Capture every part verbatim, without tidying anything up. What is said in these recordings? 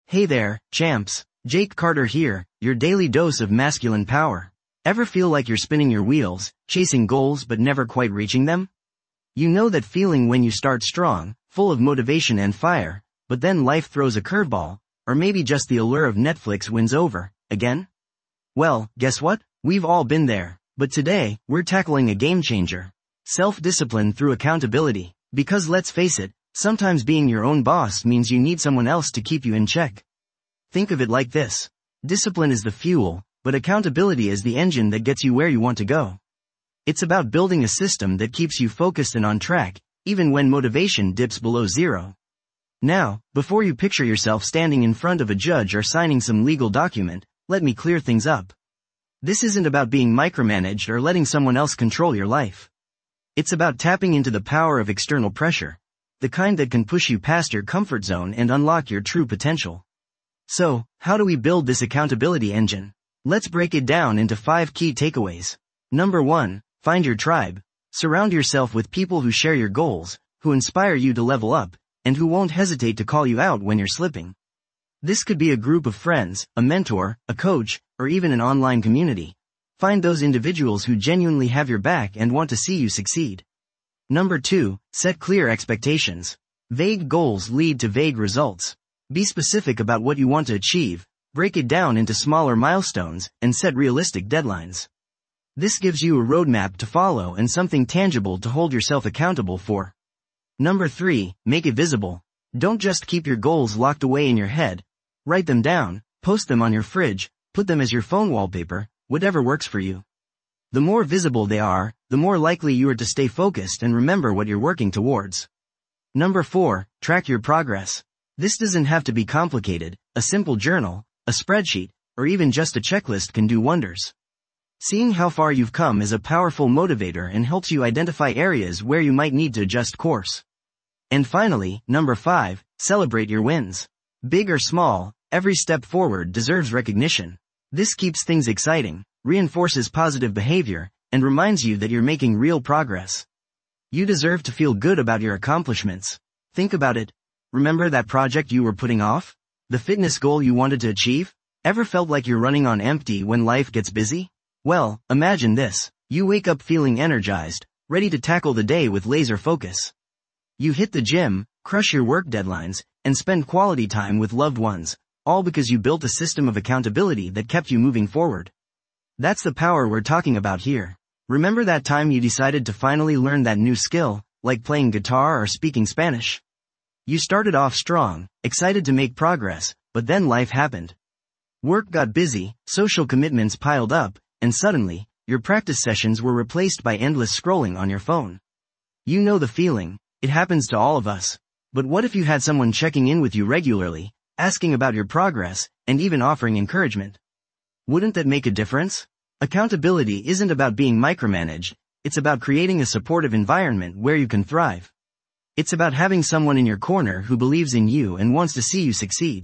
Hey there, champs. Jake Carter here, your daily dose of masculine power. Ever feel like you're spinning your wheels, chasing goals but never quite reaching them? You know that feeling when you start strong, full of motivation and fire, but then life throws a curveball, or maybe just the allure of Netflix wins over, again? Well, guess what? We've all been there, but today, we're tackling a game changer. Self-discipline through accountability, because let's face it, sometimes being your own boss means you need someone else to keep you in check. Think of it like this. Discipline is the fuel, but accountability is the engine that gets you where you want to go. It's about building a system that keeps you focused and on track, even when motivation dips below zero. Now, before you picture yourself standing in front of a judge or signing some legal document, let me clear things up. This isn't about being micromanaged or letting someone else control your life. It's about tapping into the power of external pressure, the kind that can push you past your comfort zone and unlock your true potential. So, how do we build this accountability engine? Let's break it down into five key takeaways. Number one, find your tribe. Surround yourself with people who share your goals, who inspire you to level up, and who won't hesitate to call you out when you're slipping. This could be a group of friends, a mentor, a coach, or even an online community. Find those individuals who genuinely have your back and want to see you succeed. Number two, set clear expectations. Vague goals lead to vague results. Be specific about what you want to achieve, break it down into smaller milestones, and set realistic deadlines. This gives you a roadmap to follow and something tangible to hold yourself accountable for. Number three, make it visible. Don't just keep your goals locked away in your head. Write them down, post them on your fridge, put them as your phone wallpaper, whatever works for you. The more visible they are, the more likely you are to stay focused and remember what you're working towards. Number four, track your progress. This doesn't have to be complicated. A simple journal, a spreadsheet, or even just a checklist can do wonders. Seeing how far you've come is a powerful motivator and helps you identify areas where you might need to adjust course. And finally, number five, celebrate your wins. Big or small, every step forward deserves recognition. This keeps things exciting, reinforces positive behavior, and reminds you that you're making real progress. You deserve to feel good about your accomplishments. Think about it. Remember that project you were putting off? The fitness goal you wanted to achieve? Ever felt like you're running on empty when life gets busy? Well, imagine this. You wake up feeling energized, ready to tackle the day with laser focus. You hit the gym, crush your work deadlines, and spend quality time with loved ones, all because you built a system of accountability that kept you moving forward. That's the power we're talking about here. Remember that time you decided to finally learn that new skill, like playing guitar or speaking Spanish? You started off strong, excited to make progress, but then life happened. Work got busy, social commitments piled up, and suddenly, your practice sessions were replaced by endless scrolling on your phone. You know the feeling. It happens to all of us. But what if you had someone checking in with you regularly, asking about your progress, and even offering encouragement? Wouldn't that make a difference? Accountability isn't about being micromanaged, it's about creating a supportive environment where you can thrive. It's about having someone in your corner who believes in you and wants to see you succeed.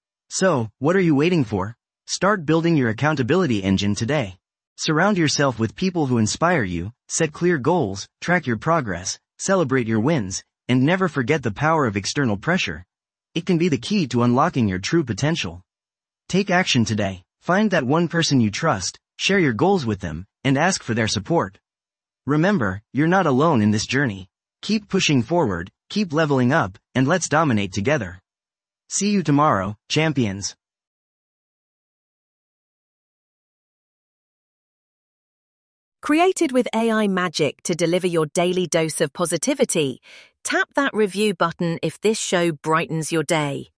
So, what are you waiting for? Start building your accountability engine today. Surround yourself with people who inspire you, set clear goals, track your progress, celebrate your wins, and never forget the power of external pressure. It can be the key to unlocking your true potential. Take action today. Find that one person you trust, share your goals with them, and ask for their support. Remember, you're not alone in this journey. Keep pushing forward, keep leveling up, and let's dominate together. See you tomorrow, champions. Created with A I magic to deliver your daily dose of positivity, tap that review button if this show brightens your day.